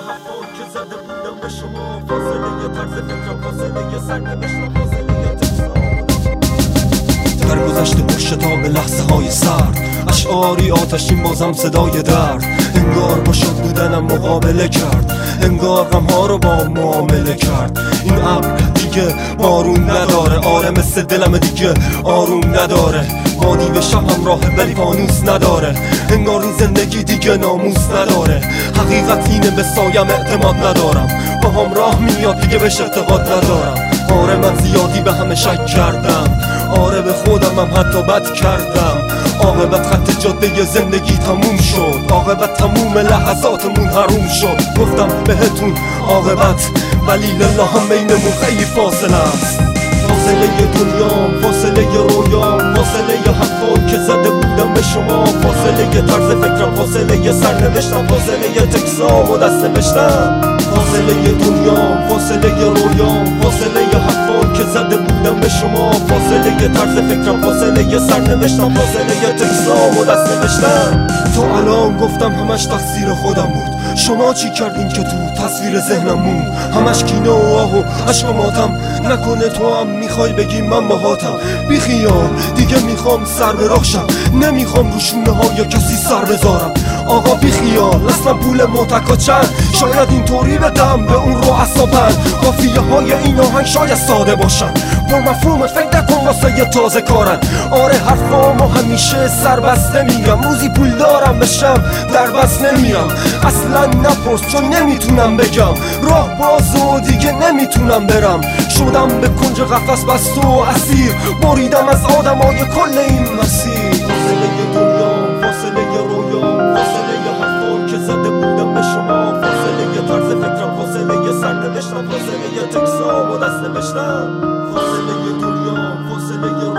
حرفان که زده بودم به شما، فاصله طرز فکرم، فاصله سرنوشتم، فاصله تکسام. در گذشته پرشتاب لحظه های سرد، اشعاری آتشین بازم صدای درد. انگار با شد بودنم مقابله کرد، انگار غمها رو با معامله کرد. این ابر دیگه بارون نداره، آره مثل دلم دیگه آروم نداره. وادی به شب همراهه ولی فانوس نداره، انگار این زندگی دیگه ناموس نداره. حقیقت اینه به سایم اعتماد ندارم، با هم راه میاد دیگه بهش اعتقاد ندارم. آره من زیادی به همه شک کردم، آره به خودم هم حتی بد کردم. عاقبت خط جاده زندگی تموم شد، عاقبت تموم لحظاتمون حروم شد. گفتم بهتون عاقبت ولی لله هم بینمون خیلی فاصله است. فاصله دنیام، فاصله رویام، فاصله حرفان که زده بودم به شما، فاصله طرز فکرم، فاصله سرنوشتم، فاصله تکسام و دست نوشتم. فاصله دنیام، فاصله رویام، فاصله حرفان که زده بودم به شما، فاصله طرز فکرم، فاصله سرنوشتم، فاصله تکسام و دست نوشتم. تا الان گفتم همش تقصیر خودم بود، شما چی کردین که تو تصویر ذهنم موند؟ همش کینه و آه و عشق و ماتم، نکنه تو هم میخوای بگی من باهاتم. بی خیال دیگه میخوام سر به راه شم، نمیخوام رو شونه های کسی سر بذارم. آقا بی خیال اصلا پول متکا چند، شاید اینطوری بدم به اون رؤسا بند. قافیه های این آهنگ شاید ساده باشن، پر مفهوم فکر نکن واسه یه تازه کارن. آره حرفامو همیشه سر بسته میگم، روزی پول دارم بشم در بس نمیرم. اصلا نپرس چون نمیتونم بگم، راه باز و دیگه نمیتونم برم. شدم به کنج قفس بست و اسیر، بریدم از آدمای کل این مسیر. فاصله دنیام، فاصله رویام، فاصله حرفان که زده بودم به شما، فاصله طرز فکرم، فاصله سرنوشتم، فاصله تکسام و دست نوشتم. فاصله دنیام، فاصله